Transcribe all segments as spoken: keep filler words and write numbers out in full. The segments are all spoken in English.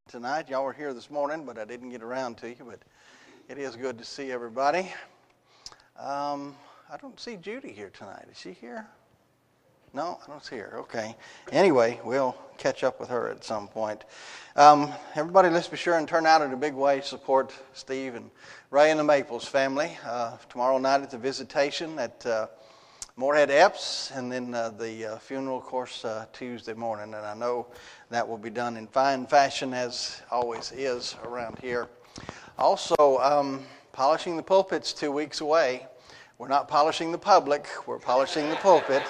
tonight. Y'all were here this morning, but I didn't get around to you. But it is good to see everybody. Um, I don't see Judy here tonight. Is she here? No, I don't see her. Okay. Anyway, we'll catch up with her at some point. Um, everybody, let's be sure and turn out in a big way to support Steve and Ray and the Maples family. Uh, tomorrow night at the visitation at uh, Moorhead Epps, and then uh, the uh, funeral, of course, uh, Tuesday morning. And I know that will be done in fine fashion, as always is around here. Also, um, polishing the pulpit's two weeks away. We're not polishing the public, we're polishing the pulpit.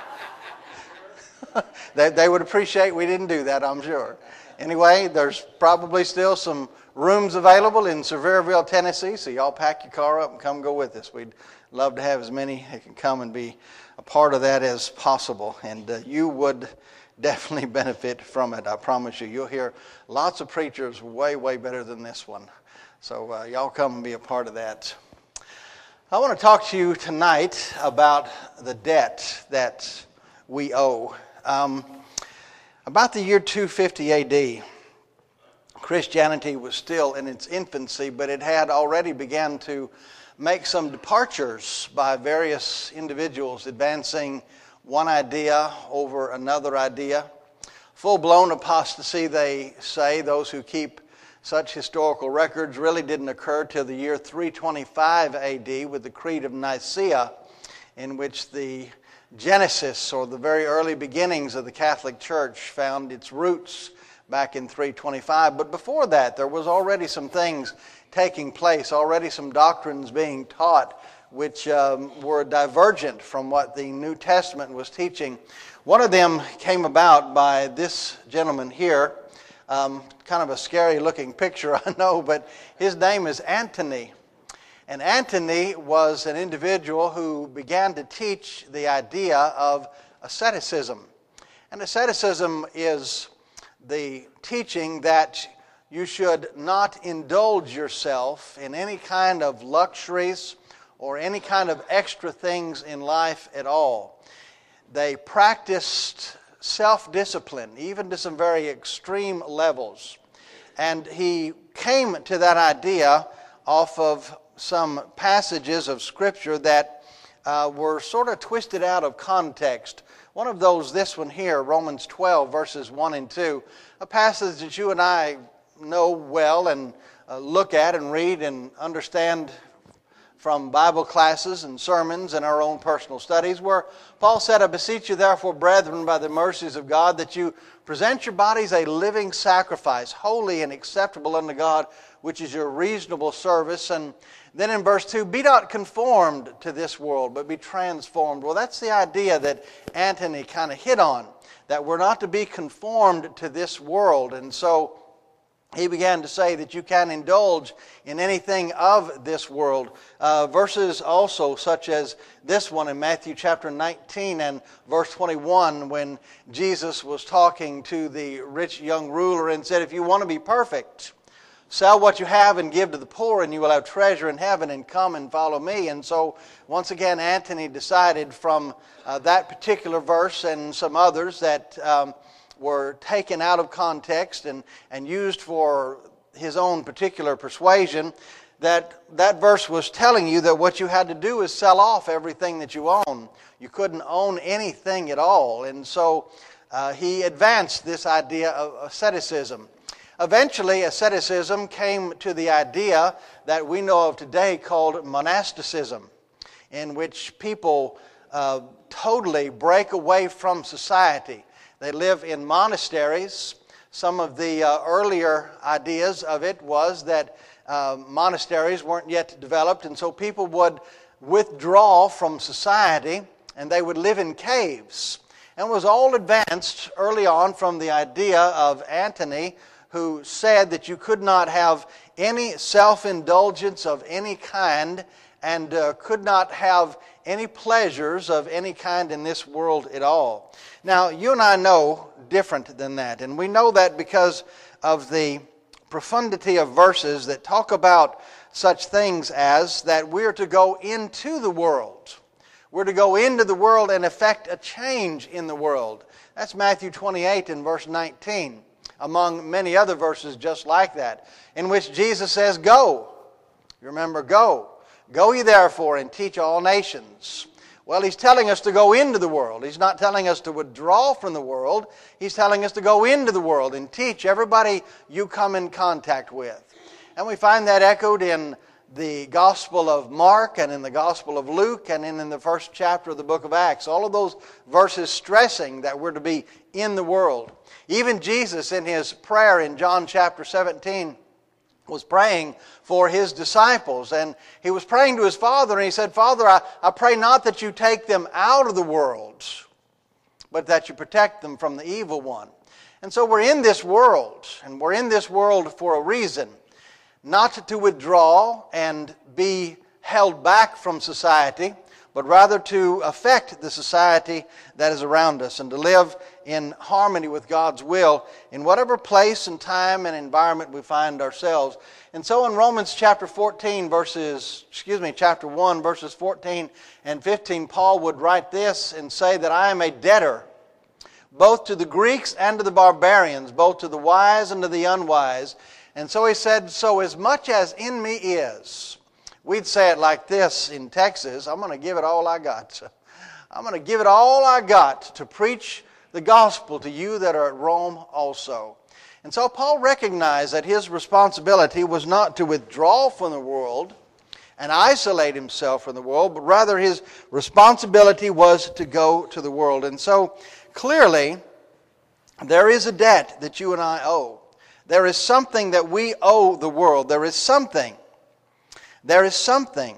they, they would appreciate we didn't do that, I'm sure. Anyway, there's probably still some rooms available in Sevierville, Tennessee, so y'all pack your car up and come go with us. We'd love to have as many that can come and be a part of that as possible. And uh, you would definitely benefit from it, I promise you. You'll hear lots of preachers way, way better than this one. So uh, y'all come and be a part of that. I want to talk to you tonight about the debt that we owe. Um, about the year two fifty A D, Christianity was still in its infancy, but it had already begun to make some departures by various individuals advancing one idea over another idea. Full-blown apostasy, they say, those who keep such historical records, really didn't occur till the year three twenty-five A D with the Creed of Nicaea, in which the genesis or the very early beginnings of the Catholic Church found its roots back in three twenty-five. But before that, there was already some things taking place, already some doctrines being taught which um, were divergent from what the New Testament was teaching. One of them came about by this gentleman here. Um, kind of a scary looking picture, I know, but his name is Antony. And Antony was an individual who began to teach the idea of asceticism. And asceticism is the teaching that you should not indulge yourself in any kind of luxuries or any kind of extra things in life at all. They practiced self-discipline, even to some very extreme levels. And he came to that idea off of some passages of Scripture that uh, were sort of twisted out of context. One of those, this one here, Romans twelve, verses one and two, a passage that you and I know well and uh, look at and read and understand from Bible classes and sermons and our own personal studies, where Paul said, I beseech you therefore, brethren, by the mercies of God, that you present your bodies a living sacrifice, holy and acceptable unto God, which is your reasonable service. And then in verse two, be not conformed to this world, but be transformed. Well, that's the idea that Antony kind of hit on, that we're not to be conformed to this world. And so he began to say that you can indulge in anything of this world. Uh, verses also such as this one in Matthew chapter nineteen and verse twenty-one, when Jesus was talking to the rich young ruler and said, if you want to be perfect, sell what you have and give to the poor, and you will have treasure in heaven, and come and follow me. And so, once again, Antony decided from uh, that particular verse and some others that um, were taken out of context and, and used for his own particular persuasion, that that verse was telling you that what you had to do is sell off everything that you own. You couldn't own anything at all. And so uh, he advanced this idea of asceticism. Eventually, asceticism came to the idea that we know of today called monasticism, in which people uh, totally break away from society. They live in monasteries. Some of the uh, earlier ideas of it was that uh, monasteries weren't yet developed, and so people would withdraw from society, and they would live in caves. And it was all advanced early on from the idea of Antony, who said that you could not have any self-indulgence of any kind and uh, could not have any pleasures of any kind in this world at all. Now, you and I know different than that, and we know that because of the profundity of verses that talk about such things as that we're to go into the world. We're to go into the world and effect a change in the world. That's Matthew twenty-eight and verse nineteen. among many other verses just like that, in which Jesus says, go. You remember, go. Go ye therefore and teach all nations. Well, He's telling us to go into the world. He's not telling us to withdraw from the world. He's telling us to go into the world and teach everybody you come in contact with. And we find that echoed in the Gospel of Mark and in the Gospel of Luke and in, in the first chapter of the book of Acts. All of those verses stressing that we're to be in the world. Even Jesus in His prayer in John chapter seventeen was praying for His disciples. And He was praying to His Father, and He said, Father, I, I pray not that you take them out of the world, but that you protect them from the evil one. And so we're in this world, and we're in this world for a reason. Not to withdraw and be held back from society, but rather to affect the society that is around us and to live in harmony with God's will in whatever place and time and environment we find ourselves. And so in Romans chapter fourteen verses, excuse me, chapter one verses fourteen and fifteen, Paul would write this and say that I am a debtor both to the Greeks and to the barbarians, both to the wise and to the unwise. And so he said, so as much as in me is, we'd say it like this in Texas, I'm going to give it all I got. I'm going to give it all I got to preach the gospel to you that are at Rome also. And so Paul recognized that his responsibility was not to withdraw from the world and isolate himself from the world, but rather his responsibility was to go to the world. And so clearly, there is a debt that you and I owe. There is something that we owe the world. There is something. There is something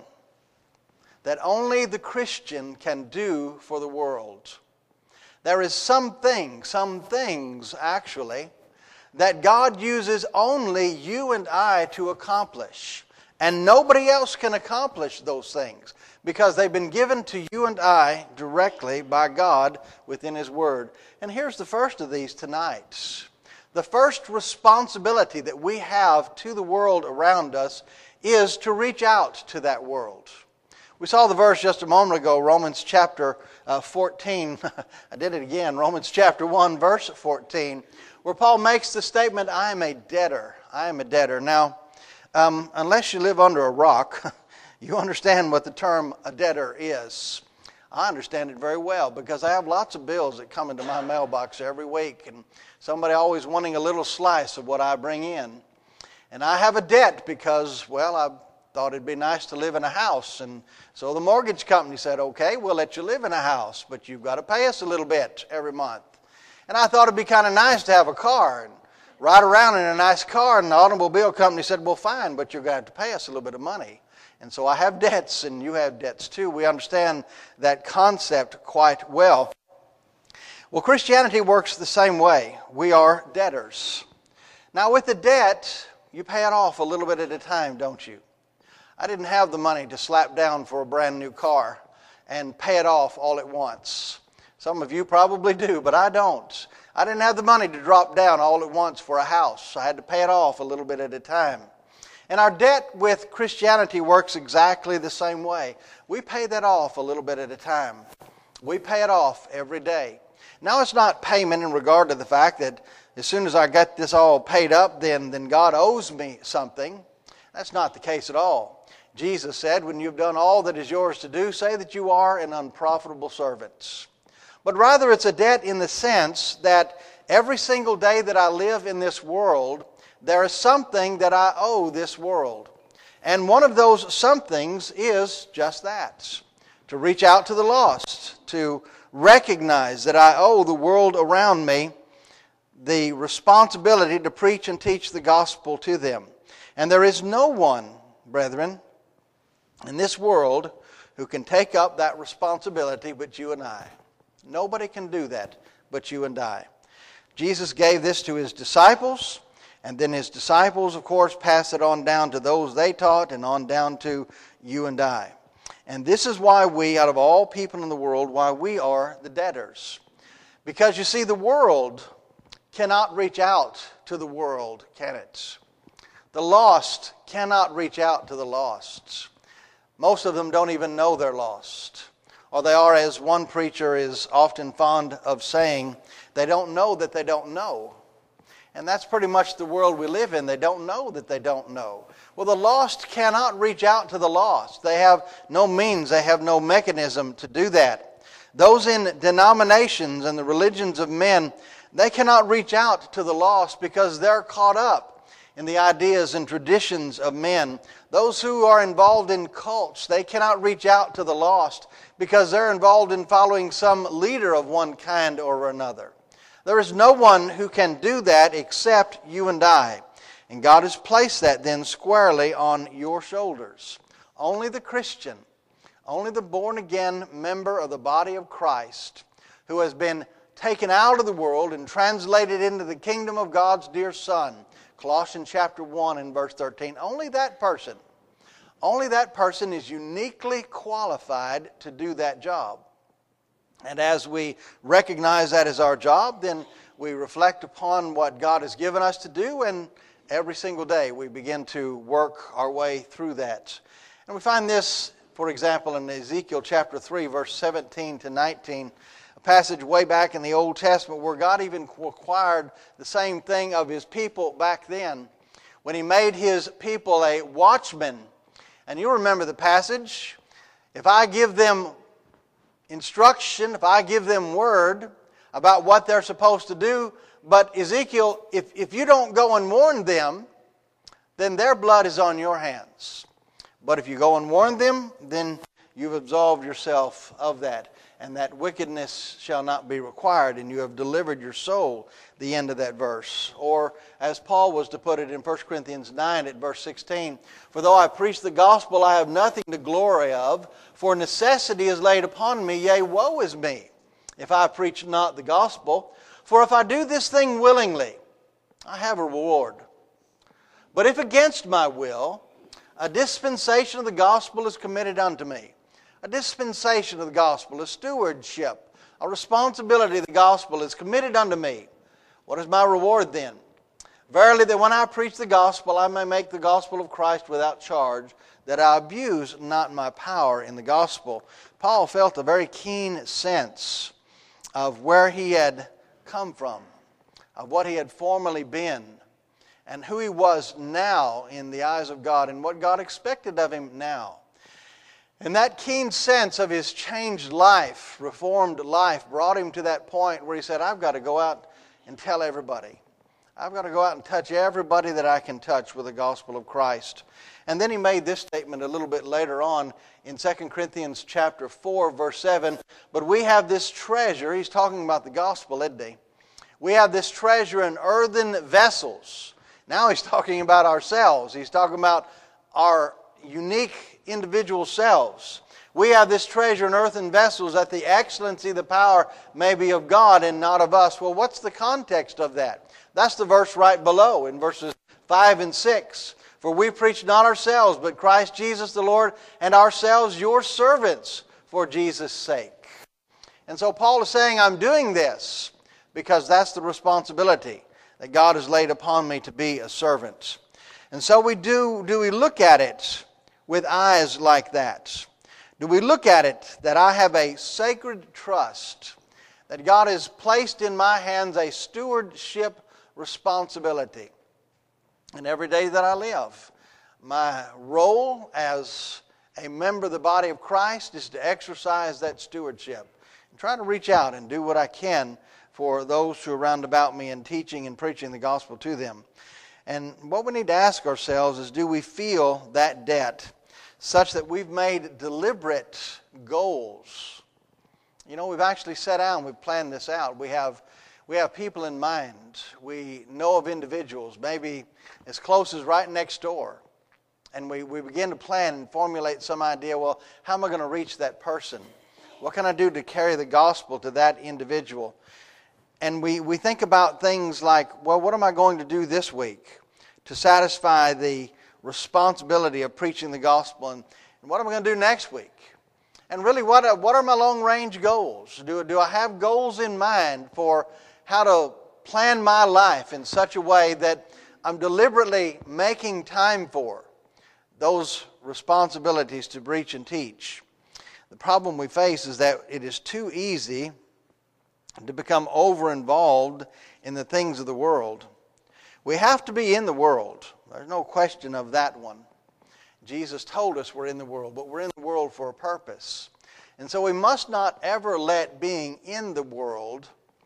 that only the Christian can do for the world. There is something, some things actually, that God uses only you and I to accomplish. And nobody else can accomplish those things because they've been given to you and I directly by God within His Word. And here's the first of these tonight. The first responsibility that we have to the world around us is to reach out to that world. We saw the verse just a moment ago, Romans chapter uh, fourteen. I did it again, Romans chapter one, verse fourteen, where Paul makes the statement, I am a debtor. I am a debtor. Now, um, unless you live under a rock, you understand what the term a debtor is. I understand it very well because I have lots of bills that come into my mailbox every week, and somebody always wanting a little slice of what I bring in. And I have a debt because, well, I thought it'd be nice to live in a house. And so the mortgage company said, okay, we'll let you live in a house, but you've got to pay us a little bit every month. And I thought it'd be kind of nice to have a car and ride around in a nice car. And the automobile company said, well, fine, but you're going to have to pay us a little bit of money. And so I have debts, and you have debts too. We understand that concept quite well. Well, Christianity works the same way. We are debtors. Now, with the debt, you pay it off a little bit at a time, don't you? I didn't have the money to slap down for a brand new car and pay it off all at once. Some of you probably do, but I don't. I didn't have the money to drop down all at once for a house. I had to pay it off a little bit at a time. And our debt with Christianity works exactly the same way. We pay that off a little bit at a time. We pay it off every day. Now, it's not payment in regard to the fact that as soon as I get this all paid up, then, then God owes me something. That's not the case at all. Jesus said, when you've done all that is yours to do, say that you are an unprofitable servant. But rather, it's a debt in the sense that every single day that I live in this world, there is something that I owe this world. And one of those somethings is just that. To reach out to the lost. To recognize that I owe the world around me the responsibility to preach and teach the gospel to them. And there is no one, brethren, in this world who can take up that responsibility but you and I. Nobody can do that but you and I. Jesus gave this to His disciples. And then His disciples, of course, pass it on down to those they taught and on down to you and I. And this is why we, out of all people in the world, why we are the debtors. Because you see, the world cannot reach out to the world, can it? The lost cannot reach out to the lost. Most of them don't even know they're lost. Or they are, as one preacher is often fond of saying, they don't know that they don't know. And that's pretty much the world we live in. They don't know that they don't know. Well, the lost cannot reach out to the lost. They have no means, they have no mechanism to do that. Those in denominations and the religions of men, they cannot reach out to the lost because they're caught up in the ideas and traditions of men. Those who are involved in cults, they cannot reach out to the lost because they're involved in following some leader of one kind or another. There is no one who can do that except you and I. And God has placed that then squarely on your shoulders. Only the Christian, only the born-again member of the body of Christ who has been taken out of the world and translated into the kingdom of God's dear Son, Colossians chapter one and verse thirteen, only that person, only that person is uniquely qualified to do that job. And as we recognize that as our job, then we reflect upon what God has given us to do, and every single day we begin to work our way through that. And we find this, for example, in Ezekiel chapter three, verse seventeen to nineteen, a passage way back in the Old Testament where God even required the same thing of His people back then when He made His people a watchman. And you remember the passage. If I give them instruction, if I give them word about what they're supposed to do, but Ezekiel, if, if you don't go and warn them, then their blood is on your hands. But if you go and warn them, then you've absolved yourself of that, and that wickedness shall not be required, and you have delivered your soul, the end of that verse. Or as Paul was to put it in First Corinthians nine at verse sixteen, for though I preach the gospel, I have nothing to glory of, for necessity is laid upon me, yea, woe is me, if I preach not the gospel. For if I do this thing willingly, I have a reward. But if against my will, a dispensation of the gospel is committed unto me. A dispensation of the gospel, a stewardship, a responsibility of the gospel is committed unto me. What is my reward then? Verily, that when I preach the gospel, I may make the gospel of Christ without charge, that I abuse not my power in the gospel. Paul felt a very keen sense of where he had come from, of what he had formerly been, and who he was now in the eyes of God, and what God expected of him now. And that keen sense of his changed life, reformed life, brought him to that point where he said, I've got to go out and tell everybody. I've got to go out and touch everybody that I can touch with the gospel of Christ. And then he made this statement a little bit later on in Second Corinthians chapter four, verse seven. But we have this treasure. He's talking about the gospel, isn't he? We have this treasure in earthen vessels. Now he's talking about ourselves. He's talking about our unique individual selves. We have this treasure in earthen vessels, that the excellency, the power may be of God and not of us. Well, what's the context of that? That's the verse right below in verses five and six. For we preach not ourselves, but Christ Jesus the Lord, and ourselves your servants for Jesus' sake. And so Paul is saying, I'm doing this because that's the responsibility that God has laid upon me, to be a servant. And so we do, do we look at it with eyes like that? Do we look at it that I have a sacred trust, that God has placed in my hands a stewardship responsibility? And every day that I live, my role as a member of the body of Christ is to exercise that stewardship and try to reach out and do what I can for those who are round about me in teaching and preaching the gospel to them. And what we need to ask ourselves is, do we feel that debt such that we've made deliberate goals? You know, we've actually sat down, we've planned this out. We have we have people in mind. We know of individuals, maybe as close as right next door. And we, we begin to plan and formulate some idea, well, how am I going to reach that person? What can I do to carry the gospel to that individual? And we, we think about things like, well, what am I going to do this week to satisfy the responsibility of preaching the gospel? And, and what am I going to do next week? And really, what are, what are my long-range goals? Do, do I have goals in mind for how to plan my life in such a way that I'm deliberately making time for those responsibilities to preach and teach? The problem we face is that it is too easy to become over-involved in the things of the world. We have to be in the world. There's no question of that one. Jesus told us we're in the world, but we're in the world for a purpose. And so we must not ever let being in the world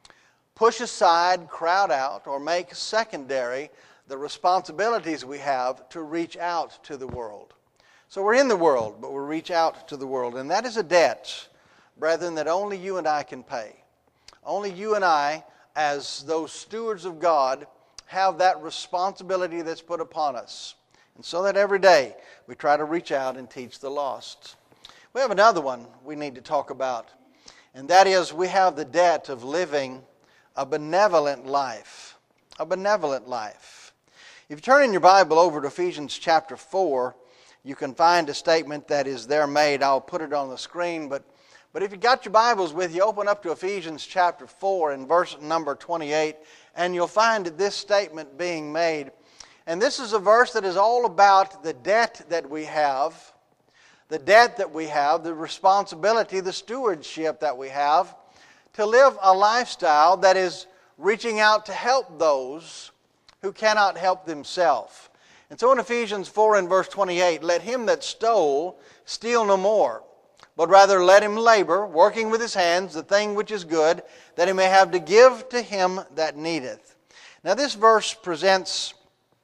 push aside, crowd out, or make secondary the responsibilities we have to reach out to the world. So we're in the world, but we reach out to the world. And that is a debt, brethren, that only you and I can pay. Only you and I, as those stewards of God, have that responsibility that's put upon us. And so that every day we try to reach out and teach the lost. We have another one we need to talk about, and that is we have the debt of living a benevolent life. A benevolent life. If you turn in your Bible over to Ephesians chapter four, you can find a statement that is there made. I'll put it on the screen, but, but if you got your Bibles with you, open up to Ephesians chapter four and verse number twenty-eight, and you'll find this statement being made. And this is a verse that is all about the debt that we have, the debt that we have, the responsibility, the stewardship that we have to live a lifestyle that is reaching out to help those who cannot help themselves. And so in Ephesians four and verse twenty-eight, let him that stole steal no more, but rather let him labor, working with his hands, the thing which is good, that he may have to give to him that needeth. Now this verse presents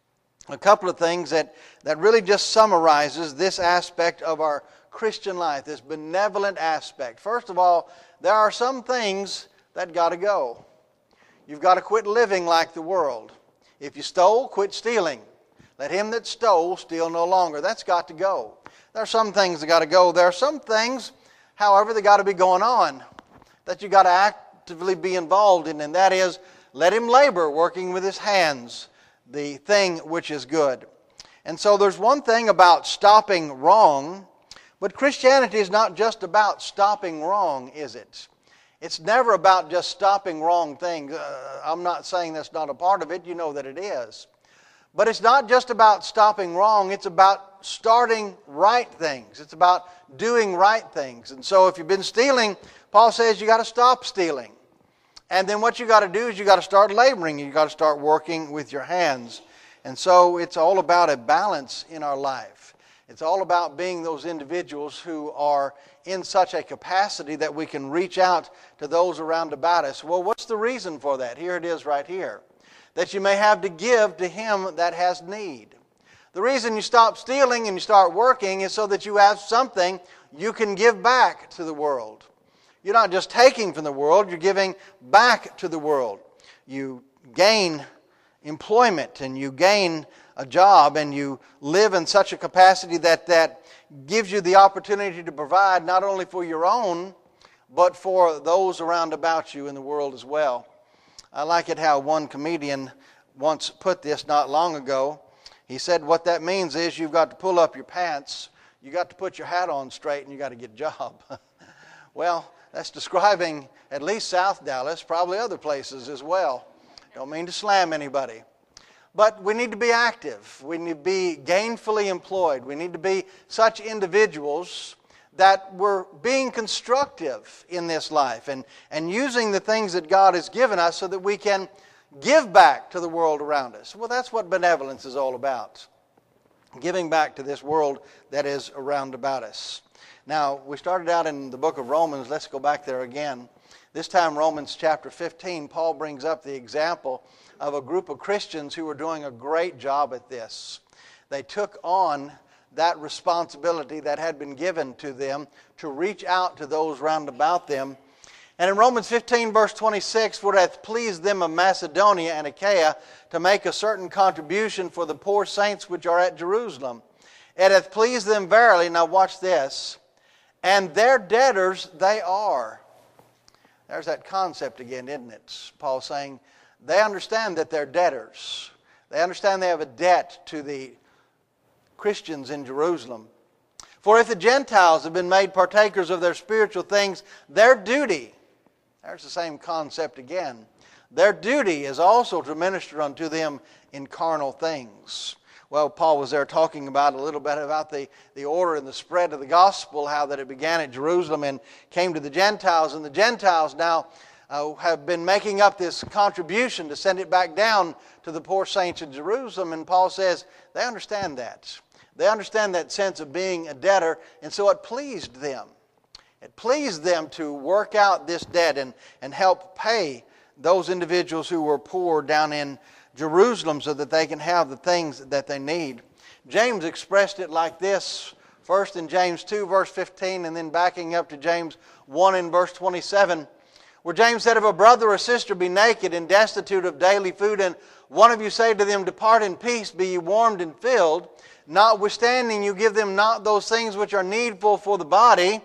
a couple of things that, that really just summarizes this aspect of our Christian life, this benevolent aspect. First of all, there are some things that got to go. You've got to quit living like the world. If you stole, quit stealing. Let him that stole steal no longer. That's got to go. There are some things that got to go. There are some things, however, that got to be going on, that you got to actively be involved in, and that is, let him labor, working with his hands, the thing which is good. And so there's one thing about stopping wrong, but Christianity is not just about stopping wrong, is it? It's never about just stopping wrong things. Uh, I'm not saying that's not a part of it. You know that it is. But it's not just about stopping wrong. It's about starting right things. It's about doing right things. And so if you've been stealing, Paul says you got to stop stealing. And then what you got to do is you got to start laboring. You got to start working with your hands. And so it's all about a balance in our life. It's all about being those individuals who are in such a capacity that we can reach out to those around about us. Well, what's the reason for that? Here it is right here. That you may have to give to him that has need. The reason you stop stealing and you start working is so that you have something you can give back to the world. You're not just taking from the world, you're giving back to the world. You gain employment and you gain a job and you live in such a capacity that that gives you the opportunity to provide not only for your own, but for those around about you in the world as well. I like it how one comedian once put this not long ago. He said what that means is you've got to pull up your pants, you got to put your hat on straight, and you got to get a job. Well, that's describing at least South Dallas, probably other places as well. Don't mean to slam anybody. But we need to be active. We need to be gainfully employed. We need to be such individuals that we're being constructive in this life and, and using the things that God has given us so that we can give back to the world around us. Well, that's what benevolence is all about. Giving back to this world that is around about us. Now, we started out in the book of Romans. Let's go back there again. This time, Romans chapter fifteen, Paul brings up the example of a group of Christians who were doing a great job at this. They took on that responsibility that had been given to them to reach out to those round about them. And in Romans fifteen, verse twenty-six, for it hath pleased them of Macedonia and Achaia to make a certain contribution for the poor saints which are at Jerusalem. It hath pleased them verily, now watch this, and their debtors they are. There's that concept again, isn't it? Paul saying they understand that they're debtors. They understand they have a debt to the Christians in Jerusalem. For if the Gentiles have been made partakers of their spiritual things, their duty, there's the same concept again, their duty is also to minister unto them in carnal things. Well, Paul was there talking about a little bit about the, the order and the spread of the gospel, how that it began at Jerusalem and came to the Gentiles. And the Gentiles now uh, have been making up this contribution to send it back down to the poor saints in Jerusalem. And Paul says they understand that. They understand that sense of being a debtor, and so it pleased them. It pleased them to work out this debt and, and help pay those individuals who were poor down in Jerusalem so that they can have the things that they need. James expressed it like this, first in James two, verse fifteen, and then backing up to James one in verse twenty-seven, where James said, "If a brother or sister be naked and destitute of daily food, and one of you say to them, Depart in peace, be ye warmed and filled, notwithstanding you give them not those things which are needful for the body."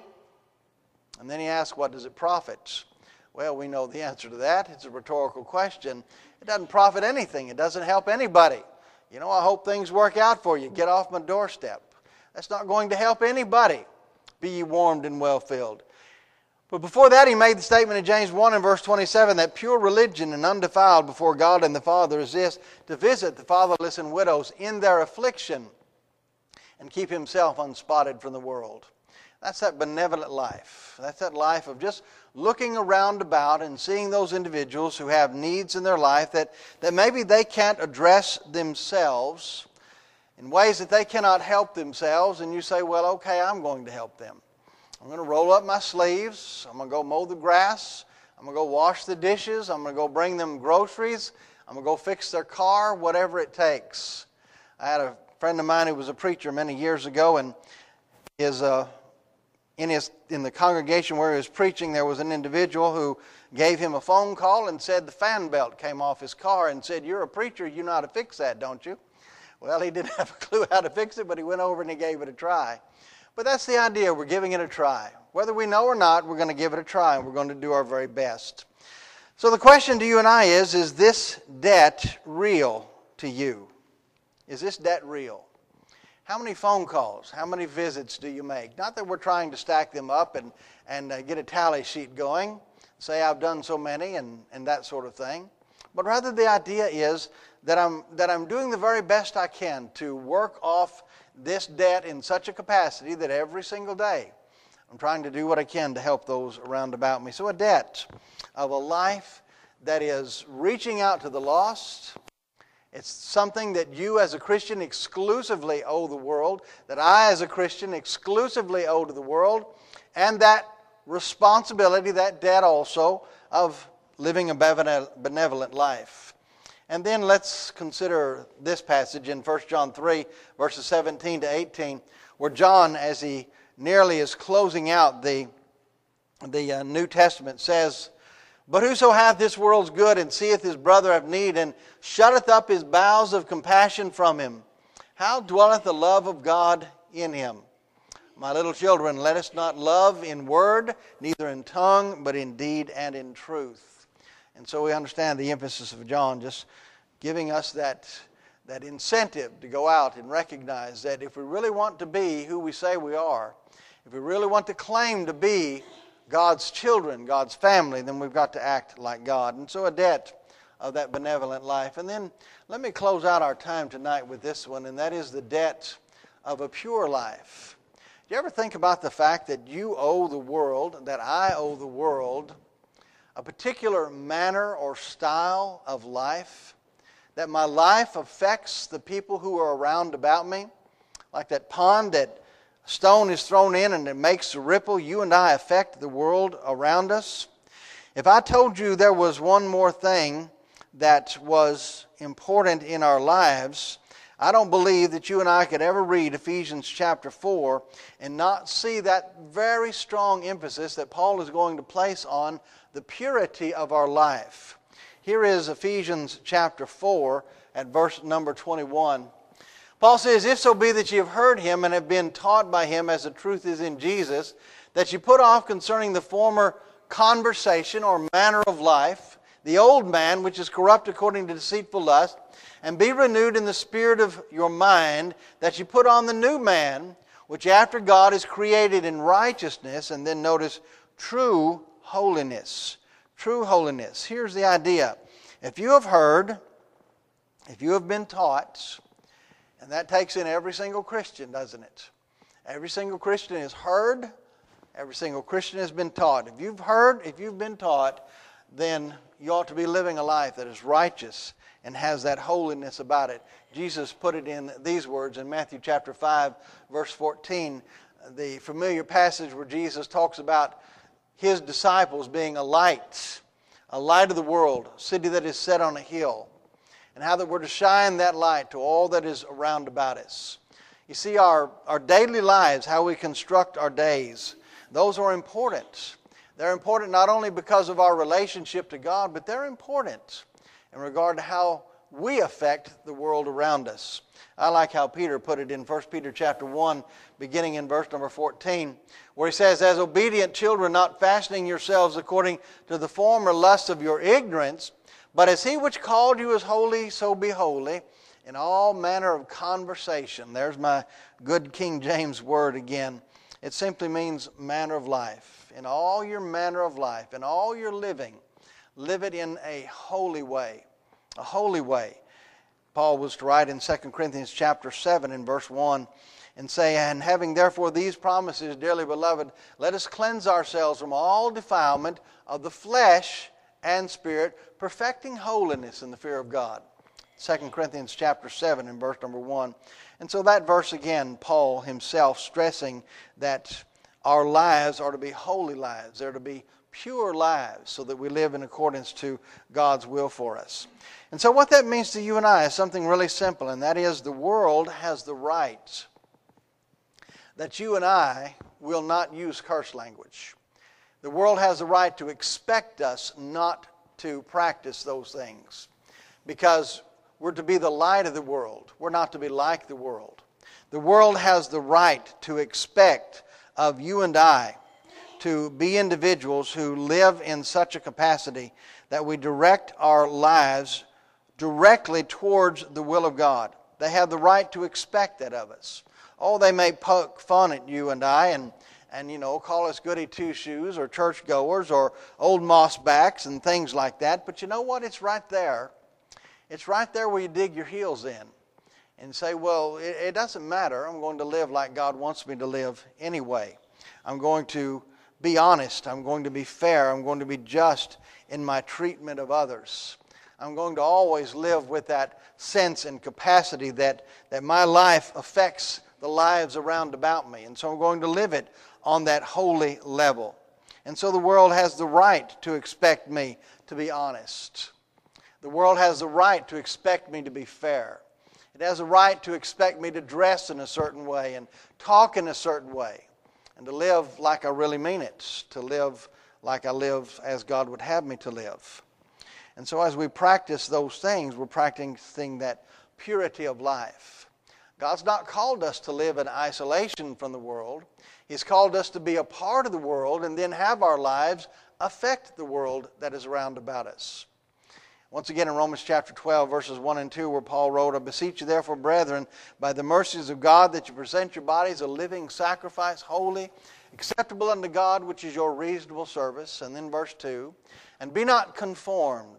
And then he asks, what does it profit? Well, we know the answer to that. It's a rhetorical question. It doesn't profit anything. It doesn't help anybody. You know, I hope things work out for you. Get off my doorstep. That's not going to help anybody. Be ye warmed and well filled. But before that, he made the statement in James one and verse twenty-seven that pure religion and undefiled before God and the Father is this, to visit the fatherless and widows in their affliction and keep himself unspotted from the world. That's that benevolent life. That's that life of just looking around about and seeing those individuals who have needs in their life that, that maybe they can't address themselves in ways that they cannot help themselves. And you say, well, okay, I'm going to help them. I'm going to roll up my sleeves. I'm going to go mow the grass. I'm going to go wash the dishes. I'm going to go bring them groceries. I'm going to go fix their car, whatever it takes. I had a friend of mine who was a preacher many years ago, and his... Uh, In, his, in the congregation where he was preaching, there was an individual who gave him a phone call and said the fan belt came off his car and said, "You're a preacher, you know how to fix that, don't you?" Well, he didn't have a clue how to fix it, but he went over and he gave it a try. But that's the idea. We're giving it a try. Whether we know or not, we're going to give it a try, and we're going to do our very best. So the question to you and I is, is this debt real to you? Is this debt real? How many phone calls, how many visits do you make? Not that we're trying to stack them up and, and uh, get a tally sheet going, say I've done so many and, and that sort of thing. But rather the idea is that I'm, that I'm doing the very best I can to work off this debt in such a capacity that every single day I'm trying to do what I can to help those around about me. So a debt of a life that is reaching out to the lost. It's something that you as a Christian exclusively owe the world, that I as a Christian exclusively owe to the world, and that responsibility, that debt also, of living a benevolent life. And then let's consider this passage in First John three, verses seventeen to eighteen, where John, as he nearly is closing out the, the uh, New Testament, says, "But whoso hath this world's good and seeth his brother have need and shutteth up his bowels of compassion from him, how dwelleth the love of God in him? My little children, let us not love in word, neither in tongue, but in deed and in truth." And so we understand the emphasis of John just giving us that, that incentive to go out and recognize that if we really want to be who we say we are, if we really want to claim to be God's children, God's family, then we've got to act like God. And so a debt of that benevolent life. And then let me close out our time tonight with this one, and that is the debt of a pure life. Do you ever think about the fact that you owe the world, that I owe the world, a particular manner or style of life? That my life affects the people who are around about me? Like that pond that stone is thrown in and it makes a ripple. You and I affect the world around us. If I told you there was one more thing that was important in our lives, I don't believe that you and I could ever read Ephesians chapter four and not see that very strong emphasis that Paul is going to place on the purity of our life. Here is Ephesians chapter four at verse number twenty-one. Paul says, "If so be that ye have heard him and have been taught by him as the truth is in Jesus, that ye put off concerning the former conversation or manner of life, the old man which is corrupt according to deceitful lust, and be renewed in the spirit of your mind, that ye put on the new man, which after God is created in righteousness," and then notice, true holiness. True holiness. Here's the idea. If you have heard, if you have been taught, and that takes in every single Christian, doesn't it? Every single Christian has heard. Every single Christian has been taught. If you've heard, if you've been taught, then you ought to be living a life that is righteous and has that holiness about it. Jesus put it in these words in Matthew chapter five, verse fourteen, the familiar passage where Jesus talks about His disciples being a light, a light of the world, a city that is set on a hill, and how that we're to shine that light to all that is around about us. You see, our, our daily lives, how we construct our days, those are important. They're important not only because of our relationship to God, but they're important in regard to how we affect the world around us. I like how Peter put it in First Peter chapter one, beginning in verse number fourteen, where he says, "As obedient children, not fashioning yourselves according to the former lusts of your ignorance, but as He which called you is holy, so be holy in all manner of conversation." There's my good King James word again. It simply means manner of life. In all your manner of life, in all your living, live it in a holy way. A holy way. Paul was to write in Second Corinthians chapter seven in verse one and say, "And having therefore these promises, dearly beloved, let us cleanse ourselves from all defilement of the flesh and spirit, perfecting holiness in the fear of God." Second Corinthians chapter seven in verse number one. And so that verse again, Paul himself stressing that our lives are to be holy lives. They're to be pure lives so that we live in accordance to God's will for us. And so what that means to you and I is something really simple, and that is the world has the right that you and I will not use curse language. The world has the right to expect us not to practice those things because we're to be the light of the world. We're not to be like the world. The world has the right to expect of you and I to be individuals who live in such a capacity that we direct our lives directly towards the will of God. They have the right to expect that of us. Oh, they may poke fun at you and I and, and you know, call us goody two-shoes or churchgoers or old mossbacks and things like that. But you know what? It's right there. It's right there where you dig your heels in and say, well, it, it doesn't matter. I'm going to live like God wants me to live anyway. I'm going to be honest. I'm going to be fair. I'm going to be just in my treatment of others. I'm going to always live with that sense and capacity that, that my life affects the lives around about me. And so I'm going to live it on that holy level. And so the world has the right to expect me to be honest. The world has the right to expect me to be fair. It has a right to expect me to dress in a certain way and talk in a certain way and to live like I really mean it, to live like I live as God would have me to live. And so as we practice those things, we're practicing that purity of life. God's not called us to live in isolation from the world. He's called us to be a part of the world and then have our lives affect the world that is around about us. Once again in Romans chapter twelve, verses one and two, where Paul wrote, "I beseech you therefore, brethren, by the mercies of God, that you present your bodies a living sacrifice, holy, acceptable unto God, which is your reasonable service." And then verse two, "And be not conformed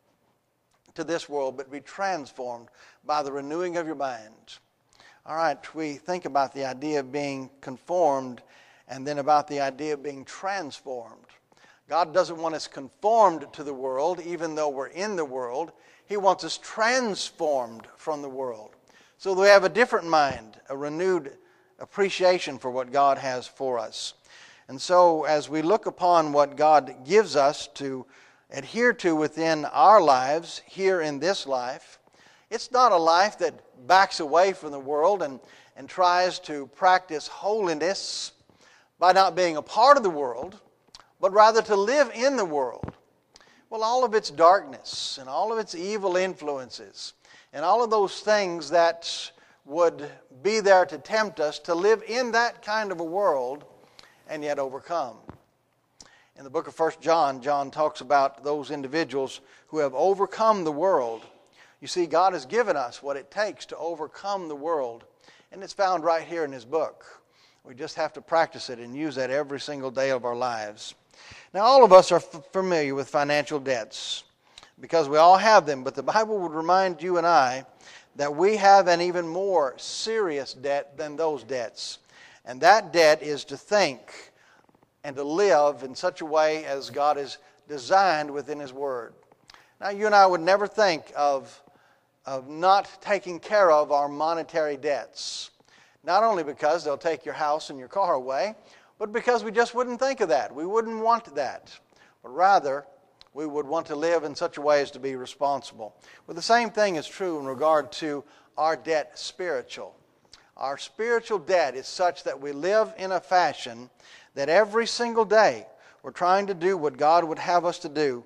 to this world, but be transformed by the renewing of your mind." All right, we think about the idea of being conformed and then about the idea of being transformed. God doesn't want us conformed to the world, even though we're in the world. He wants us transformed from the world. So we have a different mind, a renewed appreciation for what God has for us. And so as we look upon what God gives us to adhere to within our lives, here in this life, it's not a life that backs away from the world and, and tries to practice holiness by not being a part of the world, but rather to live in the world. Well, all of its darkness and all of its evil influences and all of those things that would be there to tempt us to live in that kind of a world and yet overcome. In the book of First John, John talks about those individuals who have overcome the world. You see, God has given us what it takes to overcome the world, and it's found right here in His book. We just have to practice it and use that every single day of our lives. Now, all of us are f- familiar with financial debts because we all have them, but the Bible would remind you and I that we have an even more serious debt than those debts. And that debt is to think and to live in such a way as God has designed within His Word. Now, you and I would never think of, of not taking care of our monetary debts. Not only because they'll take your house and your car away, but because we just wouldn't think of that. We wouldn't want that. But rather, we would want to live in such a way as to be responsible. But the same thing is true in regard to our debt spiritual. Our spiritual debt is such that we live in a fashion that every single day we're trying to do what God would have us to do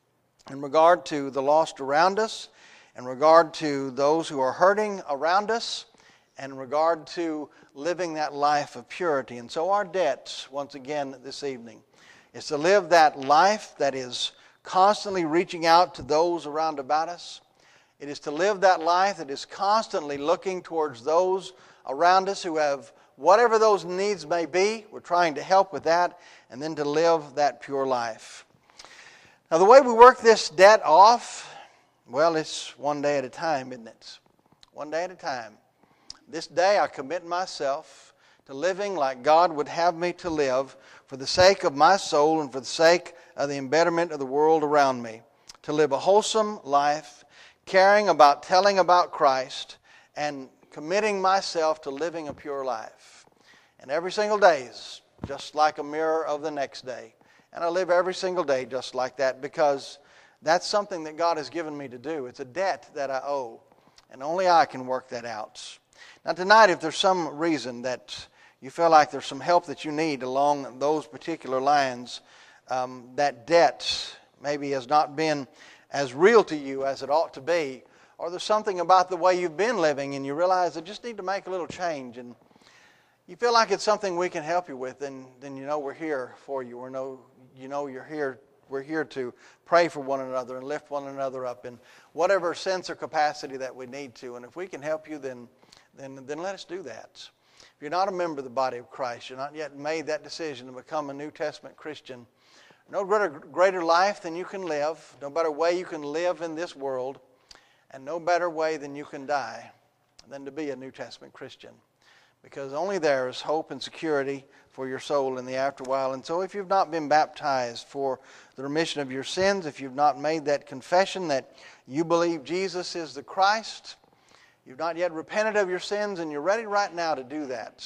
in regard to the lost around us, in regard to those who are hurting around us, and in regard to living that life of purity. And so our debt, once again this evening, is to live that life that is constantly reaching out to those around about us. It is to live that life that is constantly looking towards those around us who have whatever those needs may be. We're trying to help with that, and then to live that pure life. Now, the way we work this debt off, well, it's one day at a time, isn't it? One day at a time. This day I commit myself to living like God would have me to live for the sake of my soul and for the sake of the betterment of the world around me. To live a wholesome life, caring about telling about Christ, and committing myself to living a pure life. And every single day is just like a mirror of the next day. And I live every single day just like that because that's something that God has given me to do. It's a debt that I owe, and only I can work that out. Now tonight, if there's some reason that you feel like there's some help that you need along those particular lines, um, that debt maybe has not been as real to you as it ought to be, or there's something about the way you've been living and you realize I just need to make a little change, and you feel like it's something we can help you with, then, then you know we're here for you. We know, you know you're here. We're here to pray for one another and lift one another up in whatever sense or capacity that we need to. And if we can help you, then, then, then let us do that. If you're not a member of the body of Christ, you're not yet made that decision to become a New Testament Christian, no greater, greater life than you can live, no better way you can live in this world, and no better way than you can die than to be a New Testament Christian. Because only there is hope and security for your soul in the afterwhile. And so if you've not been baptized for the remission of your sins, if you've not made that confession that you believe Jesus is the Christ, you've not yet repented of your sins, and you're ready right now to do that,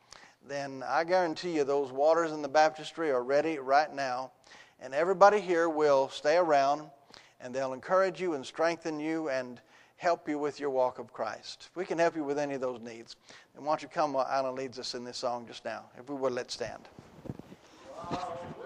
then I guarantee you those waters in the baptistry are ready right now. And everybody here will stay around, and they'll encourage you and strengthen you and help you with your walk of Christ. If we can help you with any of those needs, then why don't you come while Alan leads us in this song just now. If we would, let's stand.